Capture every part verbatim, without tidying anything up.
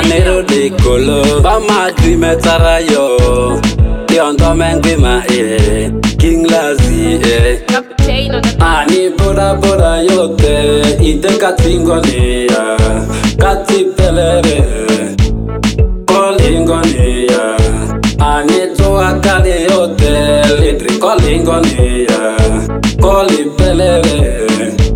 Anero de colo, Bama Grimetara yo. Yondo Mengwima eh, King Lazy eh. Ani boda boda yote, ite katingonia, kati pelere, kolingonia. Ani toa kali yote, litri kolingonia, koli pelere,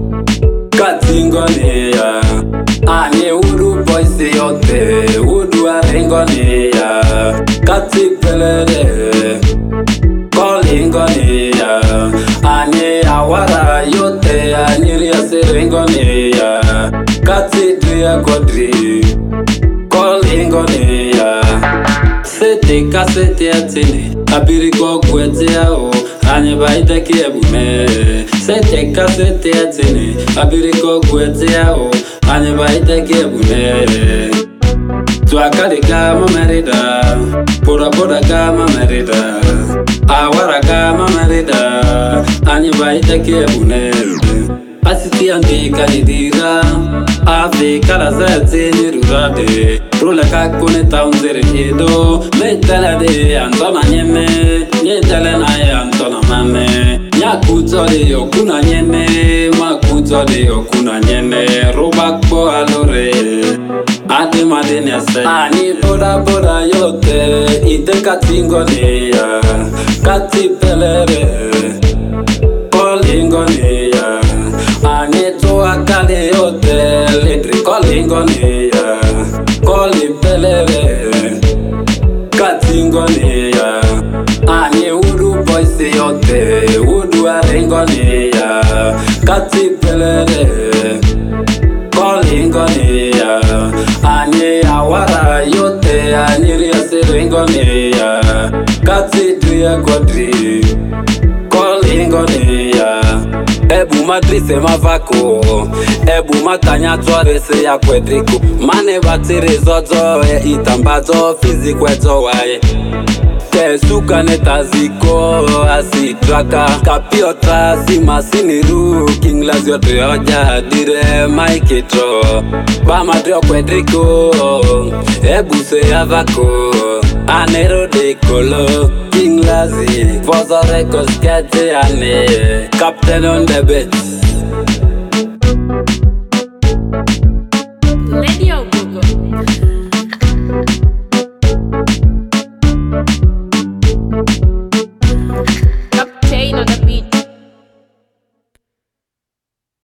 katingonia. Ani udu boise yote, udu aringonia, kati pelere, kolingonia. Ani awara yote, ani ria serengonia, kati dria kodri, kolingonia. Sete kasete atini, abiri kwa kwete yao, anye baite kiebume. Sete kasete atini, abiri kwa kwete yao, anye baite kiebume. Tuakali kama merida, pura pura kama merida, awara kama merida, anye baite kiebume. Asiti andika nidira, ave kala zete nirurade. Rula kakune taunzere edo, metala de antona nyeme, nyetala na ya antona mame. Nyakuto de yokuna nyene, makuto de yokuna nyene. Robakbo alore, ade madene ase. Ani boda boda yote, ite katingonia, kati pelere, kolingonia. Ani toa kale yote, litri kolingonia, koli pelere, katingonia. Ani udu boise yote, udu aringonia, kati pelere, kolingonia. Ani awara yote, ani ria serengonia, kati dria kodri, kolingonia. Ebu madrise mavako, ebu matanya tuarese ya kwedriku. Mane batire zozo e itambazo fizikwezo wae. Tesuka netaziko asitraka, kapiota si masiniru. King Lazy yote yoja dire maikitro. Bamadrio kwedriku, ebu se yavako. Anero de colo, King Lazy, for the records get the ane. Captain on the beat.